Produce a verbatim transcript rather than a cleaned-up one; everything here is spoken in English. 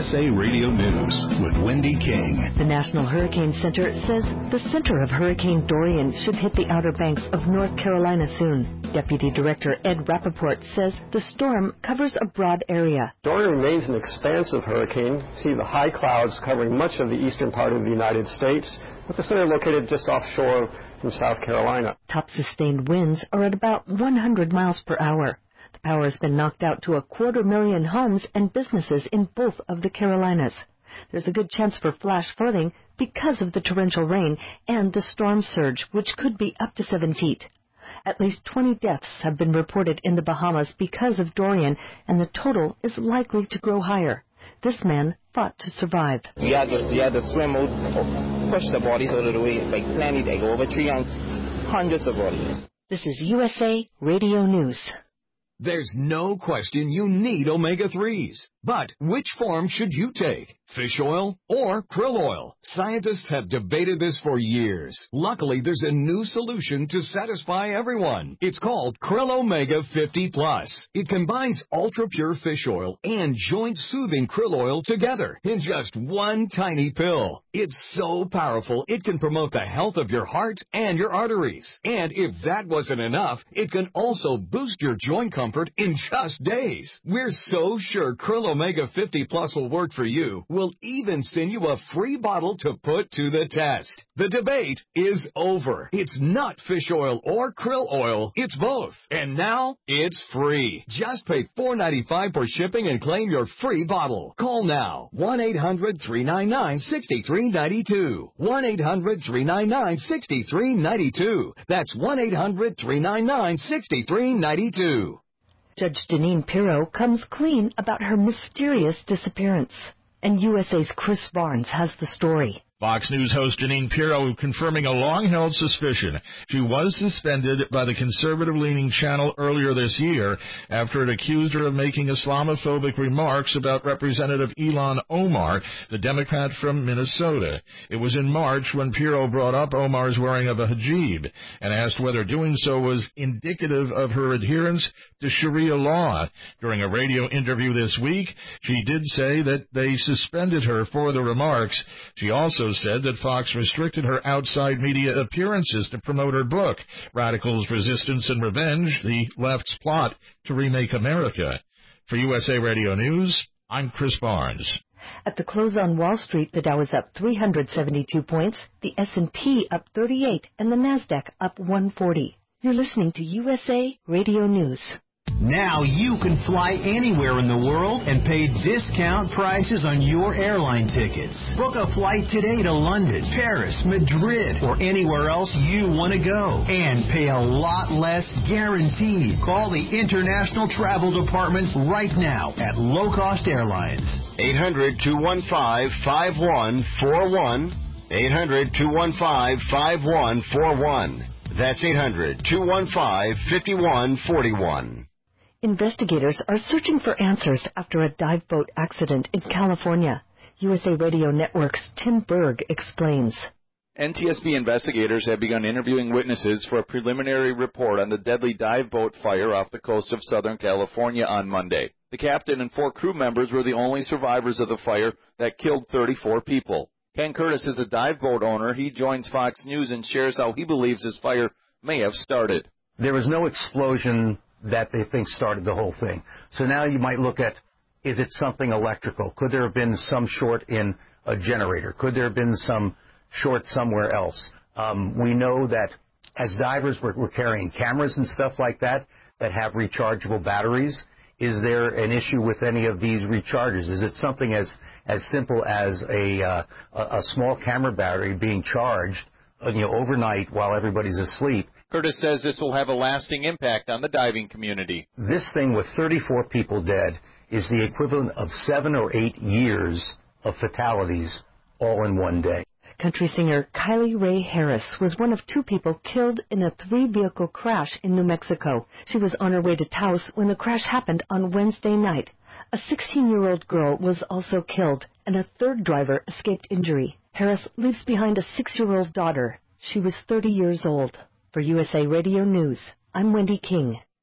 S A Radio News with Wendy King. The National Hurricane Center says the center of Hurricane Dorian should hit the Outer Banks of North Carolina soon. Deputy Director Ed Rappaport says the storm covers a broad area. Dorian remains an expansive hurricane. See the high clouds covering much of the eastern part of the United States, with the center located just offshore from South Carolina. Top sustained winds are at about one hundred miles per hour. The power has been knocked out to a quarter million homes and businesses in both of the Carolinas. There's a good chance for flash flooding because of the torrential rain and the storm surge, which could be up to seven feet. At least twenty deaths have been reported in the Bahamas because of Dorian, and the total is likely to grow higher. This man fought to survive. You had to, you had to swim out, push the bodies out of the way, like plenty, they go over three and hundreds of bodies. This is U S A Radio News. There's no question you need omega threes. But which form should you take? Fish oil or krill oil? Scientists have debated this for years. Luckily, there's a new solution to satisfy everyone. It's called Krill Omega fifty plus. It combines ultra-pure fish oil and joint-soothing krill oil together in just one tiny pill. It's so powerful, it can promote the health of your heart and your arteries. And if that wasn't enough, it can also boost your joint comfort in just days. We're so sure Krill Omega fifty plus will work for you. We'll even send you a free bottle to put to the test. The debate is over. It's not fish oil or krill oil. It's both. And now it's free. Just pay four dollars and ninety-five cents for shipping and claim your free bottle. Call now. one eight hundred three nine nine six three nine two. one eight hundred three nine nine six three nine two. That's one eight hundred three nine nine six three nine two. Judge Janine Pirro comes clean about her mysterious disappearance. And U S A's Chris Barnes has the story. Fox News host Janine Pirro confirming a long-held suspicion. She was suspended by the conservative-leaning channel earlier this year after it accused her of making Islamophobic remarks about Representative Ilhan Omar, the Democrat from Minnesota. It was in March when Pirro brought up Omar's wearing of a hijab and asked whether doing so was indicative of her adherence to Sharia law. During a radio interview this week, she did say that they suspended her for the remarks. She also said that Fox restricted her outside media appearances to promote her book, Radicals, Resistance, and Revenge, the Left's Plot to Remake America. For U S A Radio News, I'm Chris Barnes. At the close on Wall Street, the Dow is up three hundred seventy-two points, the S and P up thirty-eight, and the NASDAQ up one forty. You're listening to U S A Radio News. Now you can fly anywhere in the world and pay discount prices on your airline tickets. Book a flight today to London, Paris, Madrid, or anywhere else you want to go. And pay a lot less guaranteed. Call the International Travel Department right now at Low Cost Airlines. eight hundred two one five five one four one. eight hundred two one five five one four one. That's eight hundred two one five five one four one. Investigators are searching for answers after a dive boat accident in California. U S A Radio Network's Tim Berg explains. N T S B investigators have begun interviewing witnesses for a preliminary report on the deadly dive boat fire off the coast of Southern California on Monday. The captain and four crew members were the only survivors of the fire that killed thirty-four people. Ken Curtis is a dive boat owner. He joins Fox News and shares how he believes this fire may have started. There was no explosion that they think started the whole thing. So now you might look at, is it something electrical? Could there have been some short in a generator? Could there have been some short somewhere else? Um, we know that as divers, we're, we're carrying cameras and stuff like that that have rechargeable batteries. Is there an issue with any of these recharges? Is it something as, as simple as a, uh, a, a small camera battery being charged uh, you know, overnight while everybody's asleep? Curtis says this will have a lasting impact on the diving community. This thing with thirty-four people dead is the equivalent of seven or eight years of fatalities all in one day. Country singer Kylie Ray Harris was one of two people killed in a three-vehicle crash in New Mexico. She was on her way to Taos when the crash happened on Wednesday night. A sixteen-year-old girl was also killed, and a third driver escaped injury. Harris leaves behind a six-year-old daughter. She was thirty years old. For U S A Radio News, I'm Wendy King.